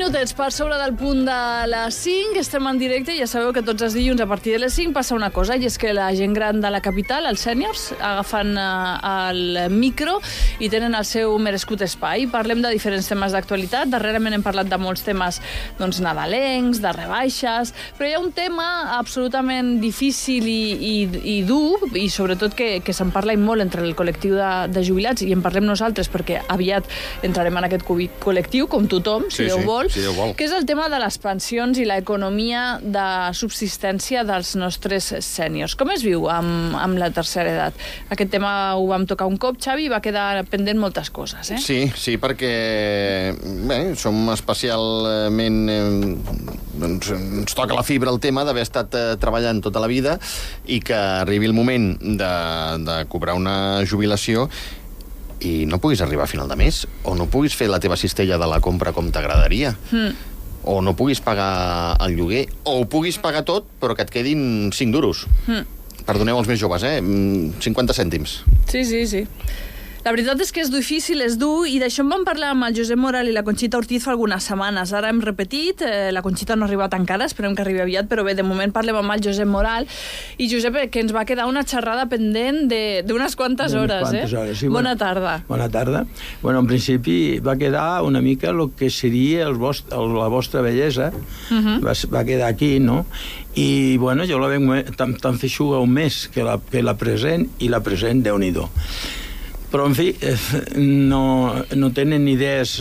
minutets per sobre del punt de les 5, estem en directe i ja sabeu que tots els dilluns a partir de les 5 passa una cosa, i és que la gent gran de la capital, els sèniors, agafen el micro i tenen el seu merescut espai. Parlem de diferents temes d'actualitat, darrerament hem parlat de molts temes nadalencs, de rebaixes, però hi ha un tema absolutament difícil i dur, i sobretot que se'n parla molt entre el col·lectiu de jubilats, i en parlem nosaltres perquè aviat entrarem en aquest col·lectiu, com tothom, si Déu vol, que és el tema de les pensions i l'economia de subsistència dels nostres sèniors. Com es viu amb la tercera edat? Aquest tema ho vam tocar un cop, Xavi, i va quedar pendent moltes coses, eh? Sí, perquè som especialment... ens toca la fibra el tema d'haver estat treballant tota la vida i que arribi el moment de cobrar una jubilació i no puguis arribar a final de mes, o no puguis fer la teva cistella de la compra com t'agradaria, o no puguis pagar el lloguer, o ho puguis pagar tot, però que et quedin 5 duros. Perdoneu els més joves, 50 cèntims. Sí. La veritat és que és difícil, és dur, i d'això en vam parlar amb el Josep Moral i la Conxita Ortiz fa algunes setmanes. Ara hem repetit, la Conxita no ha arribat encara, esperem que arribi aviat, però bé, de moment parlem amb el Josep Moral. I Josep, que ens va quedar una xerrada pendent d'unes quantes hores, sí, Bona tarda. Bona tarda. Bueno, en principi va quedar una mica el que seria la vostra bellesa, va quedar aquí, no? I, bueno, jo la veig tan feixuga un mes que la present, i la present, Déu-n'hi-do. Però, en fi, no tenen idees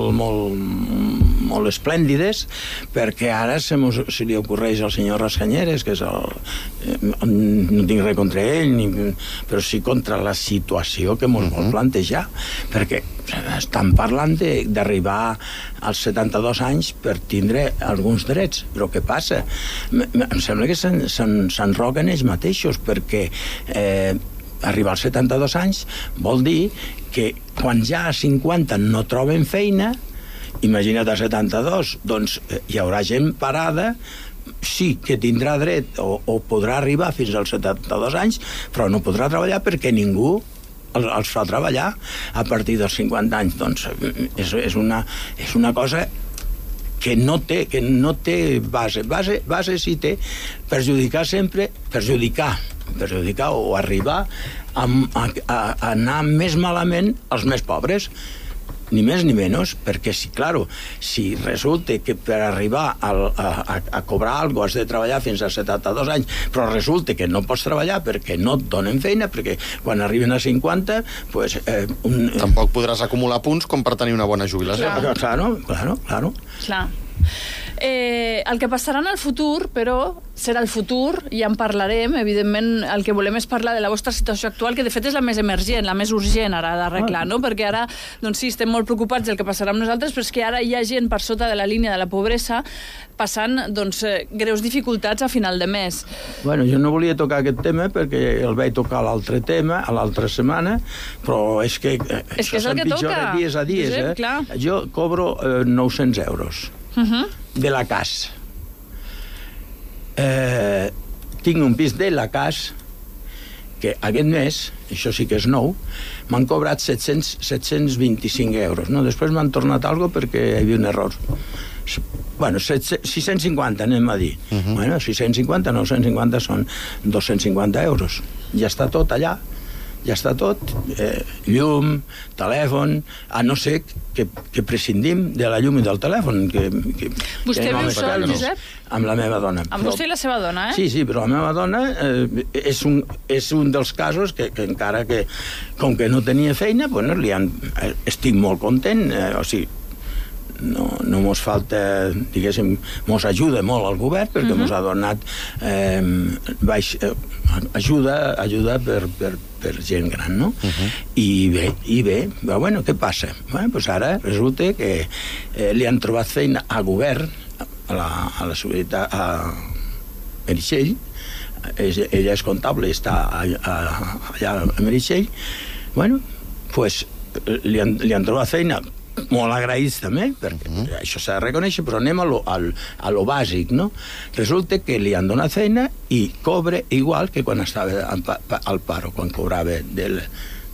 molt esplèndides, perquè ara se li ocorreix al senyor Rascanyeres, que és no tinc res contra ell, però sí contra la situació que ens vol plantejar, perquè estan parlant d'arribar als 72 anys per tindre alguns drets. Però què passa? Em sembla que s'enroquen ells mateixos, perquè arribar als 72 anys vol dir que quan ja a 50 no troben feina, imagina't a 72, doncs hi haurà gent parada, sí que tindrà dret o podrà arribar fins als 72 anys, però no podrà treballar perquè ningú els fa treballar a partir dels 50 anys. Doncs és una cosa que no té base. Base sí té perjudicar o arribar a anar més malament als més pobres, ni més ni menys, perquè si resulta que per arribar a cobrar alguna cosa has de treballar fins als 72 anys, però resulta que no pots treballar perquè no et donen feina, perquè quan arriben a 50 tampoc podràs acumular punts com per tenir una bona jubilació. Claro. El que passarà en el futur, però, serà el futur, i en parlarem. Evidentment, el que volem és parlar de la vostra situació actual, que de fet és la més emergent, la més urgent ara d'arreglar, no? Perquè ara, doncs sí, estem molt preocupats del que passarà amb nosaltres, però és que ara hi ha gent per sota de la línia de la pobresa passant, doncs, greus dificultats a final de mes. Bueno, jo no volia tocar aquest tema perquè el vaig tocar l'altre tema, a l'altra setmana, però és que és el que toca. Dies a dies, Josep, clar. Jo cobro 900 euros de la CAS. Tinc un pis de la CAS que aquest mes, això sí que és nou, m'han cobrat 725 euros. No? Després m'han tornat alguna cosa perquè hi havia un error. Bueno, 650, anem a dir. Bueno, 650, 950 són 250 euros. Ja està tot allà. Ja està tot, llum, telèfon, a no ser que prescindim de la llum i del telèfon. Vostè viu sol, Josep? Amb la meva dona. Amb vostè i la seva dona, eh? Sí, però la meva dona és un dels casos que encara que, com que no tenia feina, estic molt content, o sigui, no mos falta, diguéssim, mos ajuda molt el govern, perquè mos ha donat ajuda per gent gran, no? I bé, bueno, què passa? Doncs ara resulta que li han trobat feina a govern, a la Seguretat, a Meritxell. Ella és comptable i està allà a Meritxell. Bueno, doncs li han trobat feina, molt agraïts també, perquè això s'ha de reconèixer, però anem a lo bàsic, no? Resulta que li han donat feina i cobra igual que quan estava al paro, quan cobrava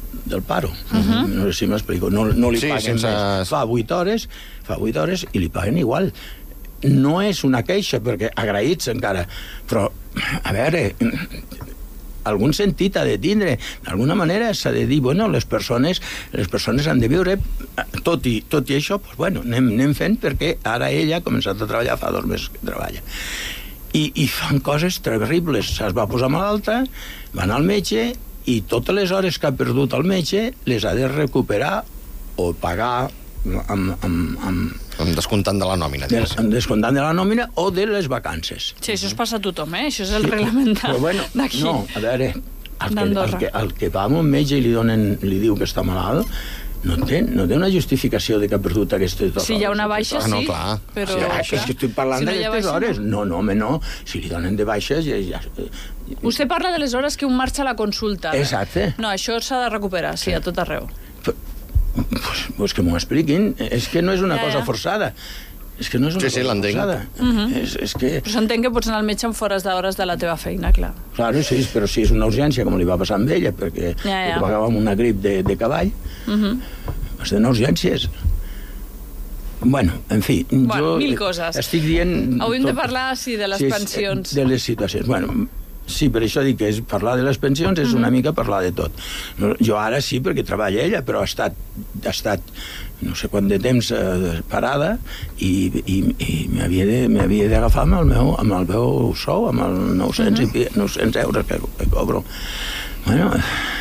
del paro. No sé si m'explico. No li paguen més. Fa 8 hores i li paguen igual. No és una queixa, perquè agraïts encara, però, a veure, algun sentit ha de tindre. D'alguna manera s'ha de dir, bueno, les persones han de viure, tot i això, doncs, bueno, anem fent, perquè ara ella ha començat a treballar, fa 2 mesos que treballa. I fan coses terribles. Es va posar malalta, va anar al metge, i totes les hores que ha perdut el metge les ha de recuperar o pagar amb descomptant de la nòmina. Descomptant de la nòmina o de les vacances. Sí, això es passa a tothom, Això és el reglament d'aquí. No, a veure, el que va amb un metge i li diu que està malalt, no té una justificació de que ha perdut aquestes 2 hores. Si hi ha una baixa, sí. Però és que estic parlant d'aquestes hores. No, home, no. Si li donen de baixes... Vostè parla de les hores que un marxa a la consulta. Exacte. No, això s'ha de recuperar, sí, a tot arreu. Pues que m'ho expliquin. És que no és una cosa forçada. És que no és una cosa forçada. És que... Però s'entén que pots anar al metge en fores d'hores de la teva feina, clar. Claro, sí, però si és una urgència, com li va passar amb ella, perquè va acabar amb una grip de cavall, és d'unes urgències. Bueno, en fi, jo... Mil coses. Estic dient... Hauríem de parlar, sí, de les pensions. De les situacions. Bueno, sí, per això dic que parlar de les pensions és una mica parlar de tot. Jo ara sí, perquè treballa ella, però ha estat no sé quant de temps parada i m'havia d'agafar amb el meu sou, amb els 900 euros que cobro. Bueno,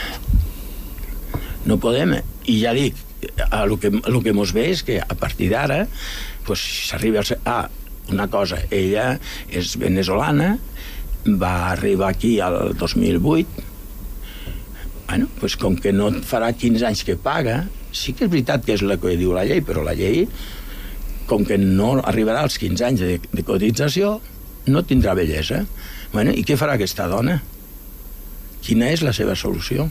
no podem. I ja dic, el que mos ve és que a partir d'ara s'arriba a una cosa. Ella és venezolana, va arribar aquí el 2008. Bueno, com que no farà 15 anys que paga, sí que és veritat que és el que diu la llei, però la llei, com que no arribarà als 15 anys de cotització, no tindrà bellesa. Bueno, i què farà aquesta dona? Quina és la seva solució?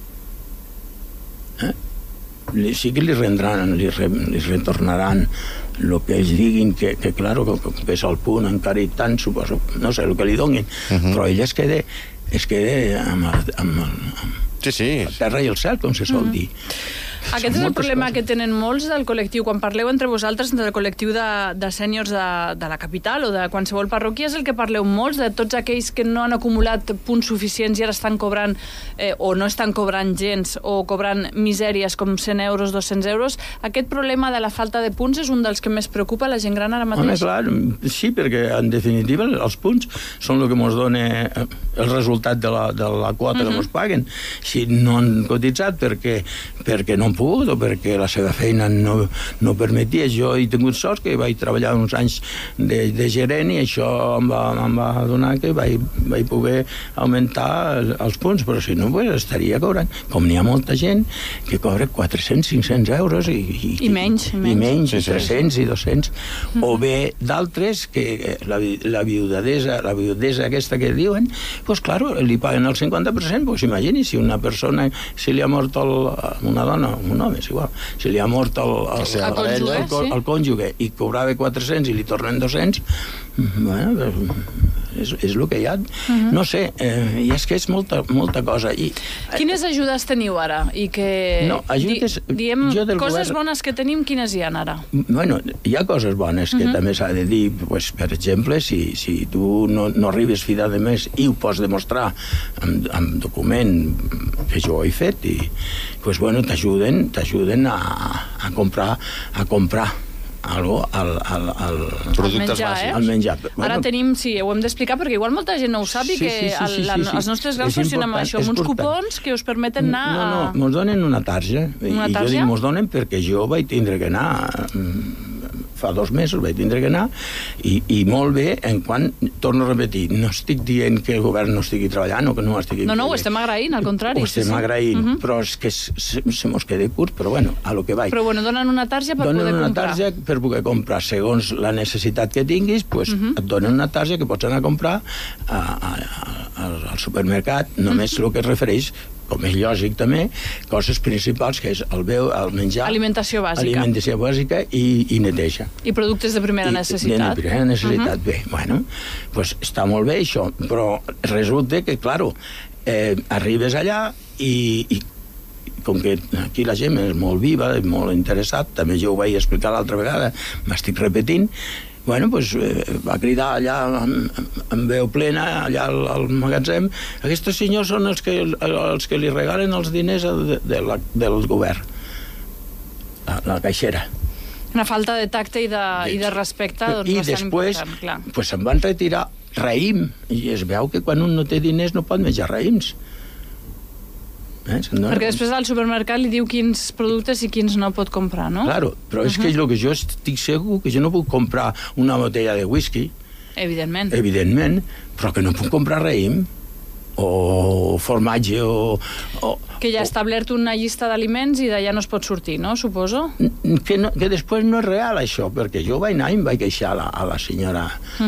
Sí que li retornaran el que ells diguin, que clar, que és el punt encara i tant, suposo, no sé, el que li donin, però ella es queda amb el terra i el cel, com se sol dir. Aquest és el problema que tenen molts del col·lectiu. Quan parleu entre vosaltres, del col·lectiu de sèniors de la capital o de qualsevol parròquia, és el que parleu molts, de tots aquells que no han acumulat punts suficients i ara estan cobrant o no estan cobrant gens o cobrant misèries com 100 euros, 200 euros. Aquest problema de la falta de punts és un dels que més preocupa la gent gran ara mateix? Home, clar, sí, perquè en definitiva els punts són el que ens dona el resultat de la quota que ens paguen. Si no han cotitzat perquè no han pogut o perquè la seva feina no permetia. Jo he tingut sort que vaig treballar uns anys de gerent i això em va donar que vaig poder augmentar els punts, però si no estaria cobrant. Com n'hi ha molta gent que cobra 400-500 euros i menys, i 300 i 200. O bé d'altres que la viudesa aquesta que diuen, doncs claro, li paguen el 50%, doncs imagini si una persona, si li ha mort una dona, un home, és igual, si li ha mort el cònjuge i cobrava 400 i li tornen 200, bueno, és el que hi ha. No sé, i és que és molta cosa. Quines ajudes teniu ara? I que diem coses bones que tenim, quines hi ha ara? Bueno, hi ha coses bones que també s'ha de dir, per exemple, si tu no arribes a fi de mes i ho pots demostrar amb document que jo he fet, i t'ajuden a comprar algo al menjar. Ara tenim, sí, ho hem d'explicar perquè igual molta gent no ho sap i que els nostres grans funcionen amb això, amb uns cupons que us permeten anar a... No, ens donen una tarja. Una tarja? Jo dic, ens donen perquè jo vaig tindre que anar fa 2 mesos vaig tindre que anar i molt bé, en quan, torno a repetir, no estic dient que el govern no estigui treballant o que no estigui... No, ho estem agraint, al contrari. Ho estem agraint, però és que se mos queda curt, però bueno, a lo que vaig. Però bueno, donen una tarja per poder comprar. Donen una tarja per poder comprar, segons la necessitat que tinguis, et donen una tarja que pots anar a comprar al supermercat, només el que es refereix, com és lògic també, coses principals, que és el menjar... Alimentació bàsica i neteja. I productes de primera necessitat. De primera necessitat, bé. Bueno, doncs està molt bé això, però resulta que, claro, arribes allà i com que aquí la gent és molt viva i molt interessat, també jo ho vaig explicar l'altra vegada, m'estic repetint, bueno, doncs va cridar allà amb veu plena, allà al magatzem, aquests senyors són els que li regalen els diners del govern, la caixera. Una falta de tacte i de respecte, doncs, i bastant després important, clar. Pues se'n van retirar raïm, i es veu que quan un no té diners no pot menjar raïms. Perquè després al supermercat li diu quins productes i quins no pot comprar, no? Claro, però és que el que jo estic segur que jo no puc comprar una botella de whisky, evidentment, però que no puc comprar raïm o formatge que ja ha establert una llista d'aliments i d'allà no es pot sortir, no? Suposo? Que després no és real això, perquè jo vaig anar i em vaig queixar a la senyora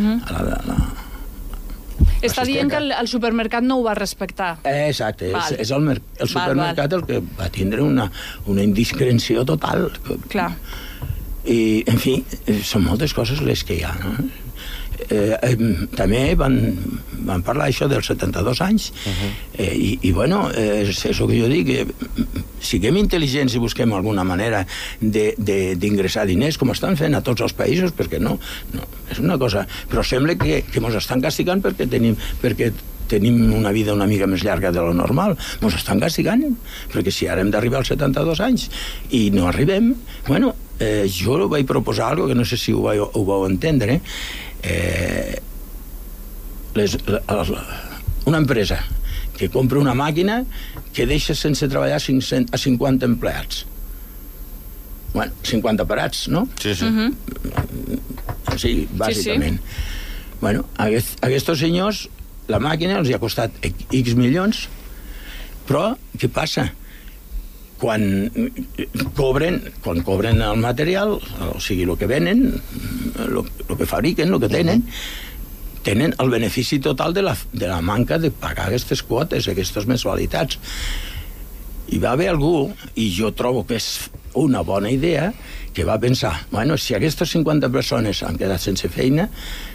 Està dient que el supermercat no ho va respectar. Exacte, és el supermercat el que va tindre una indiscreció total. Clar. I, en fi, són moltes coses les que hi ha, no? També van parlar això dels 72 anys i bueno, és el que jo dic, siguem intel·ligents i busquem alguna manera d'ingressar diners com estan fent a tots els països, perquè no és una cosa, però sembla que ens estan castigant perquè tenim una vida una mica més llarga de lo normal. Ens estan castigant, perquè si ara hem d'arribar als 72 anys i no arribem, bueno, jo vaig proposar alguna cosa que no sé si ho vau entendre, una empresa que compra una màquina que deixa sense treballar a 50 empleats. Bueno, 50 parats, no? Sí. Sí, bàsicament. Bueno, aquests senyors, la màquina els ha costat X milions, però què passa? Quan cobren el material, o sigui, el que venen, el que fabriquen, el que tenen el benefici total de la manca de pagar aquestes quotes, aquestes mensualitats. Hi va haver algú, i jo trobo que és una bona idea, que va pensar, bueno, si aquestes 50 persones han quedat sense feina,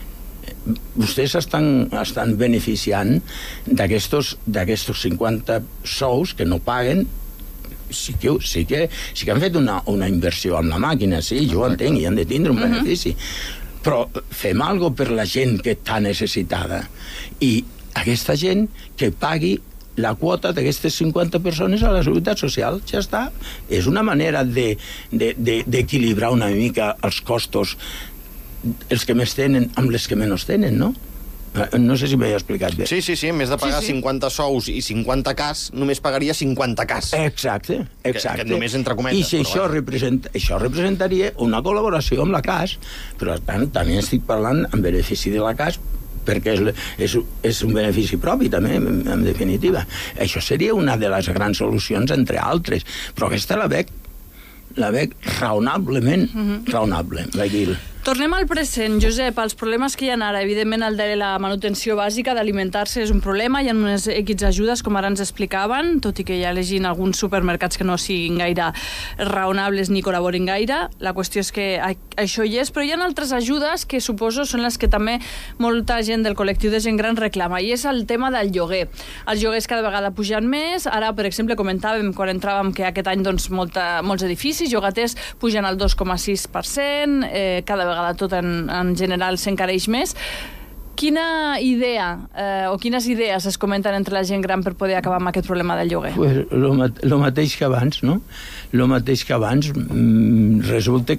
vostès estan beneficiant d'aquestos 50 sous que no paguen. Sí que han fet una inversió en la màquina, sí, jo ho entenc, i han de tindre un benefici, però fem alguna cosa per la gent que està necessitada, i aquesta gent que pagui la quota d'aquestes 50 persones a la Seguretat Social, ja està. És una manera d'equilibrar una mica els costos, els que més tenen amb les que menys tenen, no? No sé si m'he explicat bé. Sí, en més de pagar 50 sous i 50 cas, només pagaria 50 cas. Exacte. Que només entre cometes. I si això representaria una col·laboració amb la CAS, però tant, també estic parlant en benefici de la CAS, perquè és un benefici propi també, en definitiva. Això seria una de les grans solucions, entre altres, però aquesta la veig raonablement raonable, vaig dir. Tornem al present, Josep, els problemes que hi ha ara. Evidentment, el de la manutenció bàsica d'alimentar-se és un problema, hi ha unes equips d'ajudes, com ara ens explicaven, tot i que hi ha en alguns supermercats que no siguin gaire raonables ni col·laborin gaire. La qüestió és que això hi és, però hi ha altres ajudes que suposo són les que també molta gent del col·lectiu de gent gran reclama, i és el tema del lloguer. Els lloguers cada vegada pugen més. Ara, per exemple, comentàvem quan entràvem que aquest any molts edificis llogaters pugen al 2,6%, cada vegada tot en general s'encareix més. Quina idea o quines idees es comenten entre la gent gran per poder acabar amb aquest problema del lloguer? Pues lo mateix que abans, no? Lo mateix que abans. Resulta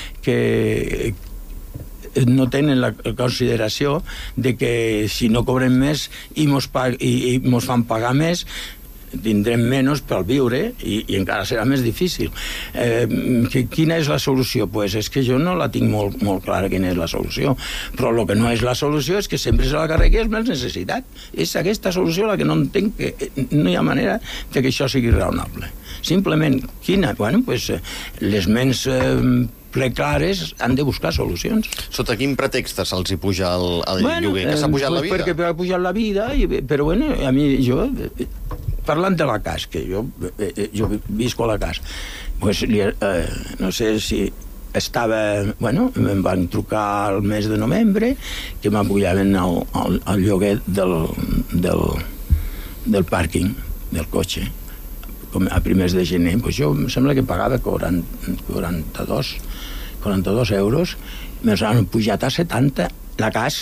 que no tenen la consideració de que si no cobrem més i mos fan pagar més, tindrem menys per viure i encara serà més difícil. Quina és la solució? Pues és que jo no la tinc molt clara quina és la solució, però el que no és la solució és que sempre se la carregui els més necessitat. És aquesta solució la que no entenc, que no hi ha manera de que això sigui raonable. Simplement, quina? Bueno, pues les ments preclares han de buscar solucions. Sota quin pretext se'ls hi puja el lloguer? Que s'ha pujat la vida? Perquè ha pujat la vida, però bueno, a mi, parlant de la CAS, que jo visco a la CAS, pues, no sé si estava... Bueno, em van trucar al mes de novembre que m'apujaven el lloguer del pàrquing, del cotxe. a primers de gener, jo em sembla que pagava 42 euros, me'ls han pujat a 70, la cas.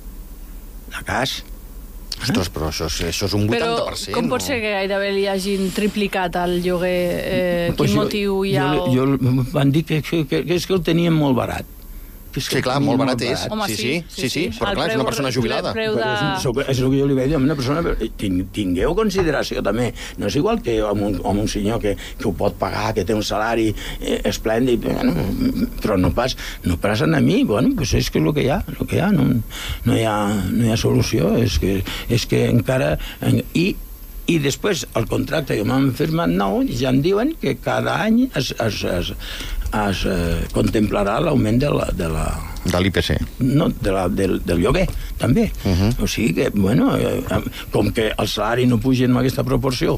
Ostres, però això és un 80%. Però com pot ser que gairebé li hagin triplicat el lloguer? Quin motiu hi ha? Van dir que és que el tenien molt barat. Sí, clar, molt barat és. Home, sí, però clar, és una persona jubilada. És el que jo li vaig dir a una persona, tingueu consideració també. No és igual que un senyor que ho pot pagar, que té un salari esplèndid, però no passen a mi. Bueno, pues és que és el que hi ha, no hi ha solució, és que encara... I després, el contracte que m'han firmat nou, ja em diuen que cada any es contemplarà l'augment de l'IPC. No, del lloguer, també. O sigui que, bueno, com que el salari no puja en aquesta proporció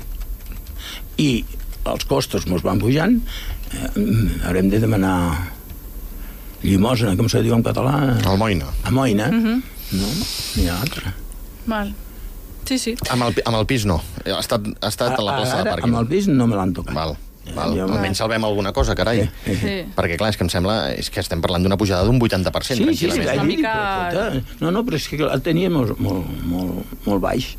i els costos mos van pujant, haurem de demanar llimosna, com se diu en català? Almoina. Almoina, no? N'hi ha altra. Mal. Sí. Amb el pis no. Ha estat a la plaça de pàrquing. Amb el pis no me l'han tocat. Val. Almenys salvem alguna cosa, carai. Sí. Perquè, clar, és que em sembla que estem parlant d'una pujada d'un 80%. Sí, una mica... No, però és que el tenia molt baix.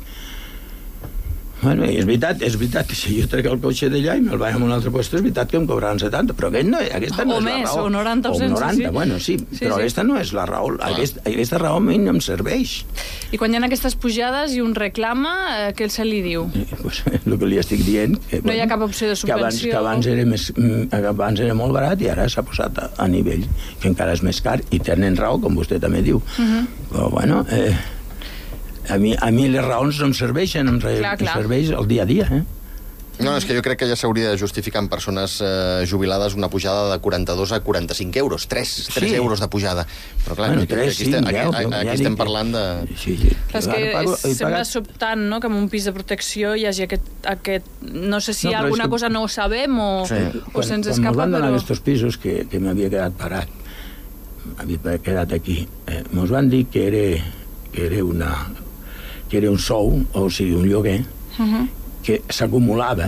Bueno, és veritat, si jo trec el cotxe d'allà i me'l vaig a un altre lloc, és veritat que em cobraran 70, però aquesta no és la raó. O 90 o 100, bueno, sí, però aquesta no és la raó. Aquesta raó a mi no em serveix. I quan hi ha aquestes pujades i un reclama, què se li diu? Pues el que li estic dient... No hi ha cap opció de subvenció? Que abans era molt barat i ara s'ha posat a nivell, que encara és més car, i tenen raó, com vostè també diu. Però, bueno... A mi les raons no em serveixen, em serveix el dia a dia, No, és que jo crec que ja s'hauria de justificar en persones jubilades una pujada de 42 a 45 euros. 3 euros de pujada. Però clar, aquí estem parlant de... És que sembla sobtant, no?, que en un pis de protecció hi hagi aquest... No sé si hi ha alguna cosa no ho sabem o se'ns escapa, però... Quan van donar aquests pisos que m'havia quedat parat, m'havia quedat aquí, mos van dir que era un sou, o sigui, un lloguer, que s'acumulava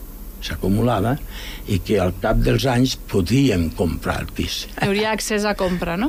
i que al cap dels anys podíem comprar el pis. Hi hauria accés a compra, no?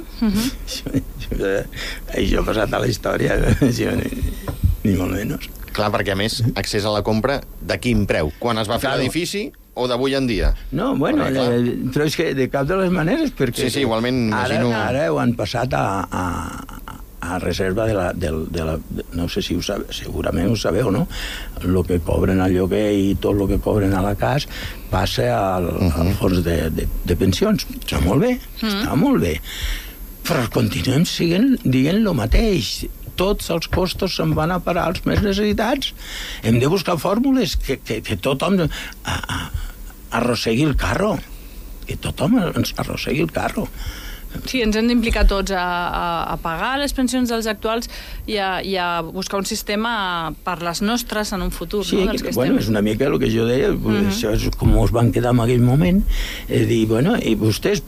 Això ha passat a la història, ni molt menys. Clar, perquè a més, accés a la compra de quin preu? Quan es va fer l'edifici o d'avui en dia? No, bueno, però és que de cap de les maneres, perquè... Sí, igualment, imagino... Ara ho han passat a reserva de la... No sé si ho sabeu, segurament ho sabeu, no? El que cobren al lloguer i tot el que cobren a la casa passa al fons de pensions. Està molt bé, però continuem dient el mateix. Tots els costos se'n van a parar als més necessitats. Hem de buscar fórmules que tothom arrossegui el carro. Que tothom arrossegui el carro. Sí, ens hem d'implicar tots a pagar les pensions dels actuals i a buscar un sistema per les nostres en un futur. Sí, no? Bueno, és una mica el que jo deia, això és com us van quedar en aquell moment, dir, bueno, i vostès,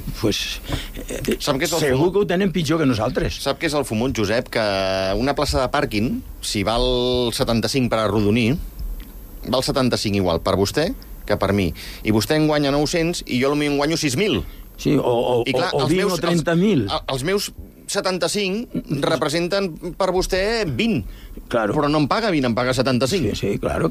segur que ho tenen pitjor que nosaltres. Sap què és el fumut, Josep? Que una plaça de pàrquing, si val 75 per arrodonir, val 75 igual per vostè que per mi. I vostè en guanya 900 i jo potser en guanyo 6.000. Sí, o 20 o 30.000. Els meus 75 representen per vostè 20. Claro. Però no em paga 20, em paga 75. Sí, claro.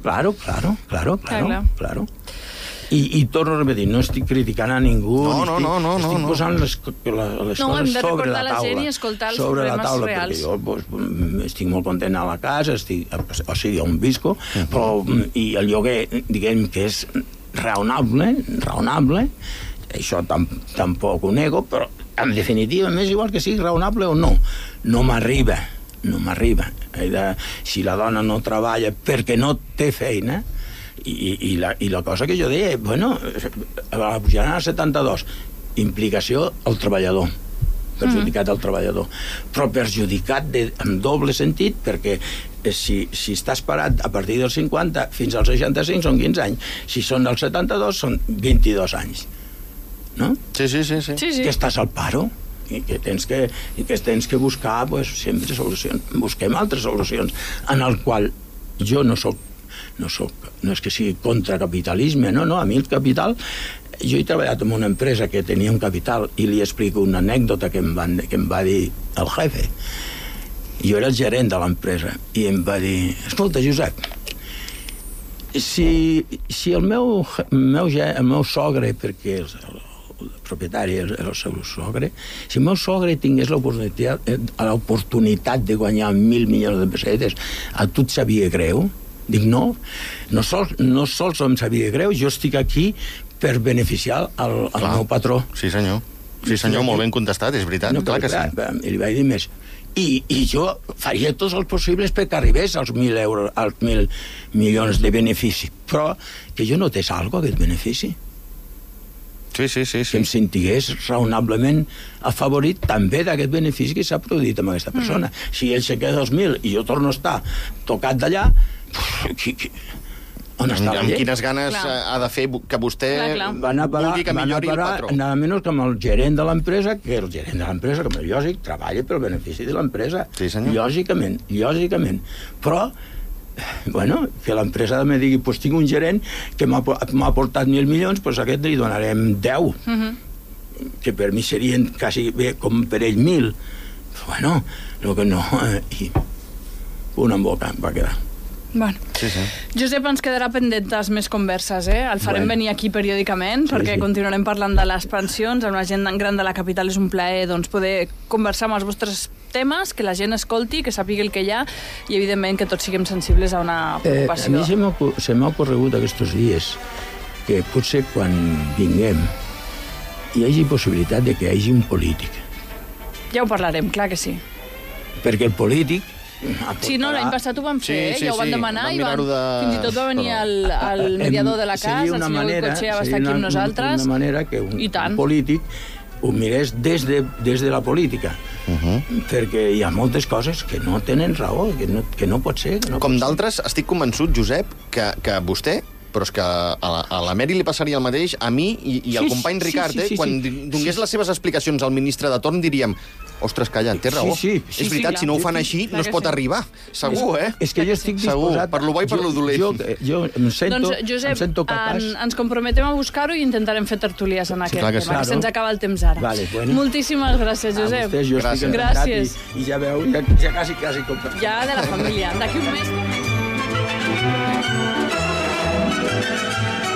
I torno a repetir, no estic criticant a ningú, estic posant les coses sobre la taula. Sobre la taula, perquè jo estic molt content a la casa, o sigui, on visco, però i el lloguer, diguem que és raonable, això tampoc ho nego, però en definitiva m'és igual que sigui raonable o no. No m'arriba. Si la dona no treballa perquè no té feina, i la cosa que jo deia, bueno, la pujaran a 72, implicació al treballador, perjudicat al treballador, però perjudicat en doble sentit, perquè si estàs parat a partir dels 50 fins als 65 són 15 anys, si són dels 72 són 22 anys. No? Sí. Que estàs al paro i que tens que buscar sempre solucions. Busquem altres solucions en el qual jo no sóc no és que sigui contracapitalisme, no, a mi el capital... Jo he treballat en una empresa que tenia un capital i li explico una anècdota que em va dir el jefe. Jo era el gerent de l'empresa i em va dir: escolta, Josep, si el meu sogre, perquè el propietari era el seu sogre, si el meu sogre tingués l'oportunitat de guanyar 1.000 milions de pessetes, a tu et sabia greu? Dic, no sols em sabia greu, jo estic aquí per beneficiar el meu patró. Sí, senyor. Sí, senyor, molt ben contestat, és veritat, clar que sí. I li vaig dir més. I jo faria tots els possibles perquè arribés als 1.000 euros, als 1.000 milions de benefici, però que jo notés alguna cosa, aquest benefici. Sí. Que em sentigués raonablement afavorit també d'aquest benefici que s'ha produït amb aquesta persona. Si ell se queda 2.000 i jo torno a estar tocat d'allà, on està la llei? Amb quines ganes ha de fer que vostè vulgui que millori el patró? Nada menys que amb el gerent de l'empresa, que el gerent de l'empresa, com és lògic, treballa pel benefici de l'empresa. Sí, senyor. Lògicament. Però, bueno, que l'empresa me digui, pues tinc un gerent que m'ha aportat 1.000 milions, pues a aquest li donarem 10, que per mi serien quasi bé com per ell 1.000. Bueno, el que no... I una en boca va quedar. Bueno. Sí. Josep, ens quedarà pendentes més converses, eh? El farem venir aquí periòdicament, perquè continuarem parlant de les pensions. Amb la gent gran de la capital és un plaer poder conversar amb els vostres temes, que la gent escolti, que sàpiga el que hi ha, i evidentment que tots siguem sensibles a una preocupació. A mi se m'ha ocorregut aquests dies que potser quan vinguem hi hagi possibilitat de que hi hagi un polític. Ja ho parlarem, clar que sí. Perquè el polític Sí, no, l'any passat ho van fer, ja ho van demanar, i fins i tot va venir el mediador de la casa, el senyor Goicoechea va estar aquí amb nosaltres. Seria una manera que un polític ho mirés des de la política, perquè hi ha moltes coses que no tenen raó, que no pot ser. Com d'altres, estic convençut, Josep, que vostè, però és que a la Mary li passaria el mateix, a mi i al company Ricard, quan donés les seves explicacions al ministre de torn, diríem: ostres, calla, té raó. És veritat, si no ho fan així, no es pot arribar. Segur, eh? És que jo estic disposat... Per lo bo i per lo dolent. Jo em sento capaç... Ens comprometem a buscar-ho i intentarem fer tertulies en aquest tema, que se'ns acaba el temps ara. Moltíssimes gràcies, Josep. A vostès, jo estic encantat i ja veu, ja quasi compartim. Ja de la família. D'aquí un mes...